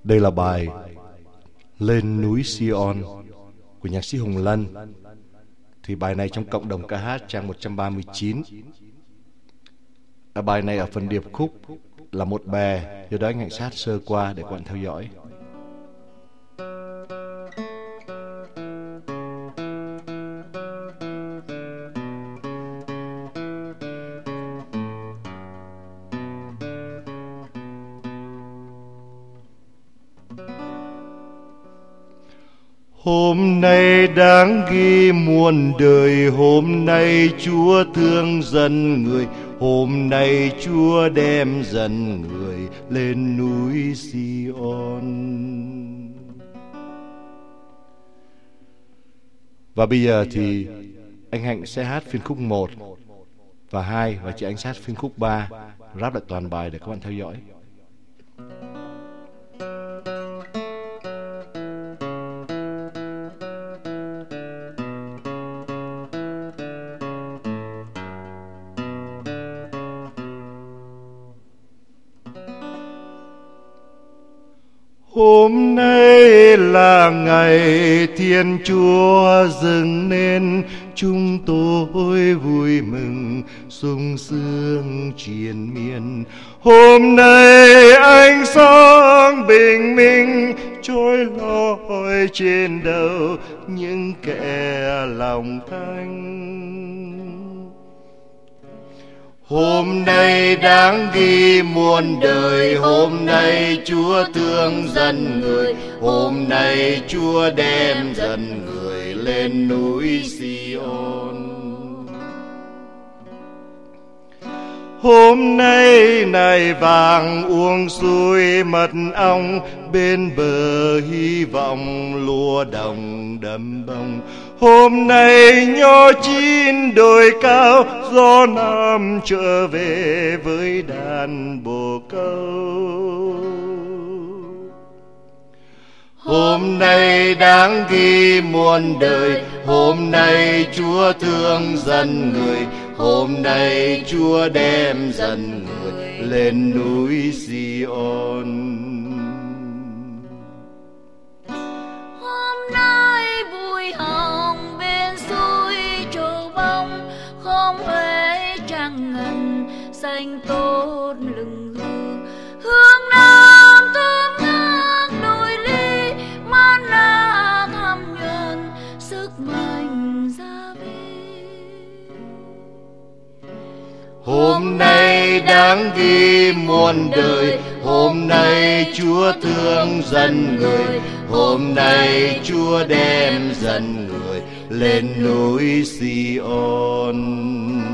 Đây là bài Lên núi Sion của nhạc sĩ Hùng Lân. Thì bài này trong cộng đồng ca hát trang 139. Bài này ở phần điệp khúc là một bè, do đó anh hãy sát sơ qua để các bạn theo dõi. Hôm nay đáng ghi muôn đời, hôm nay Chúa thương dân người, hôm nay Chúa đem dân người lên núi Sion. Và bây giờ thì anh Hạnh sẽ hát phiên khúc 1 và 2 và chị Ánh sát phiên khúc 3, ráp lại toàn bài để các bạn theo dõi. Hôm nay là ngày Thiên Chúa dựng nên, chúng tôi vui mừng sung sướng triền miên. Hôm nay ánh sáng bình minh trôi lọi trên đầu những kẻ lòng thanh. Hôm nay đáng ghi muôn đời, hôm nay Chúa thương dân người, hôm nay Chúa đem dân người lên núi Sion. Hôm nay nài vàng uống suối mật ong, bên bờ hy vọng lúa đồng đầm bông. Hôm nay nho chín đồi cao, gió nam trở về với đàn bồ câu. Hôm nay đáng ghi muôn đời, hôm nay Chúa thương dân người, hôm nay Chúa đem dân người lên núi Sion. Hôm nay bụi hồng bên suối trổ bông, không huế trăng ngần xanh tốt lừng hương. Hương nam thơm ngát đôi ly, man na thăm nhuần sức mạnh ra về. Hôm nay đáng ghi muôn đời, hôm nay Chúa thương dân người, hôm nay Chúa đem dân người lên núi Sion.